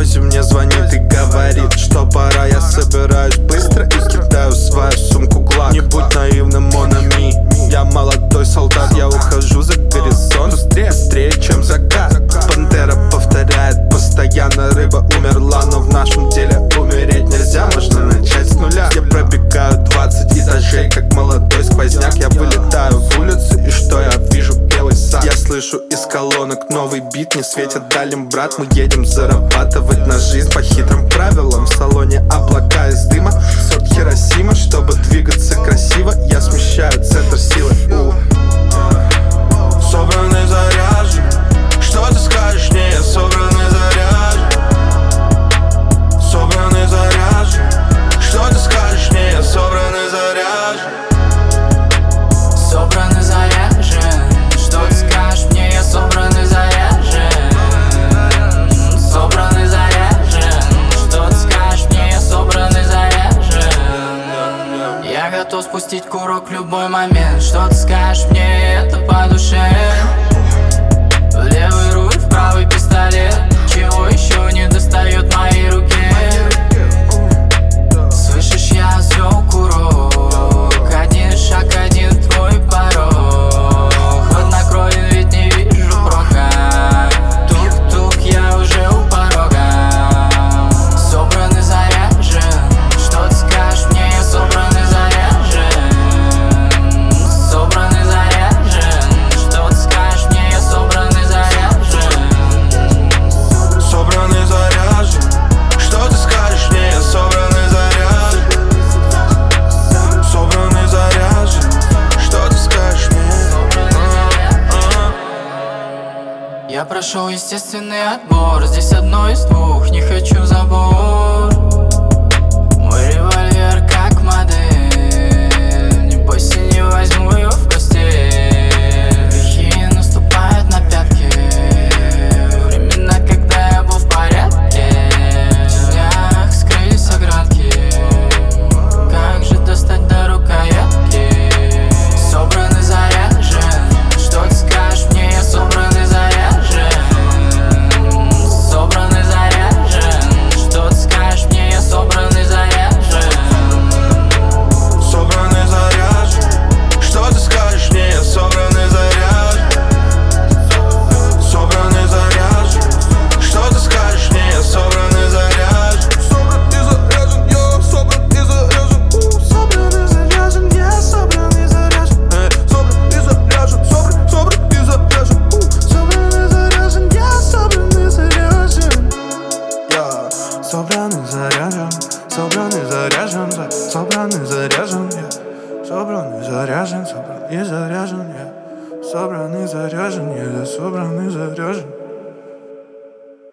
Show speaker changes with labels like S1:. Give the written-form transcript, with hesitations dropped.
S1: самолете мне звонит и говорит, что пора. Я собираюсь быстро и кидаю свою сумку глак. Не будь наивным, mon ami. Я молодой солдат, я ухожу за горизонт. Быстрее, чем закат. Пантера повторяет постоянно: рыба умерла, но в нашем деле умереть нельзя. Можно начать с нуля. Я пробегаю 20 этажей, как молодой сквозняк. Я вылетаю в улицу, и что я вижу? Белый сад. Я слышу из колонок новый бит. Не светит далем, брат, мы едем зарабатывать на жизнь по хитрым правилам. В салоне облака из дыма, сорт Хиросима. Чтобы двигаться красиво, я смещаю центр силы.
S2: Собранный, заряжен. Что ты скажешь мне? Я собранный, заряжен. Собранный, заряжен. Что ты скажешь мне? Я собранный, заряжен.
S3: Собранный, заряжен. Что ты скажешь мне? Я собранный, заряжен. Собранный, заряжен. Что ты скажешь мне? Я собранный, заряжен. Я готов спустить курок в любой момент. Что ты скажешь мне? Это по душе. В левый руль, в правый пистолет. Чего еще не достает моей руке? Слышишь, я звел курок. Один шаг, один твой порог. Хладнокровен, ведь не вижу прока. Тук-тук, я уже у порога. Собранный, заряжен. Что ты скажешь мне? Я собранный, заряжен. Собранный, заряжен. Что ты скажешь мне? Я собранный, заряжен.
S2: Собранный, заряжен. Что ты скажешь мне? Я собранный, заряжен. Собранный, заряжен. Что ты скажешь мне?
S3: Я прошел естественный отбор. Здесь одно из двух, не хочу забор. Мой револьвер как модель. Не бойся, не возьму ее в постель. Лихие наступают на пятки. Времена, когда я был в порядке. В тенях скрылись оградки. Как же достать до рукоятки? Собранный, заряжен. Что ты скажешь мне? Я собранный, заряжен. Собранный, заряжен. Что ты скажешь мне? Я собранный, заряжен.
S2: Собранный, заряжен. Что ты скажешь мне? Я собранный, заряжен. Собранный, заряжен. Что ты скажешь мне? Я собранный, заряжен. Собранный, заряжен. Я собранный, заряжен. Собранный, заряжен. Я собранный, заряжен. Собранный, заряжен. Собранный, заряжен. Собранный, заряжен. Я собранный, заряжен. Я собранный, заряжен. Собранный, заряжен. Собранный, заряжен. Я собранный, заряжен. Собранный, заряжен. Я собранный, заряжен. Я собранный, заряжен.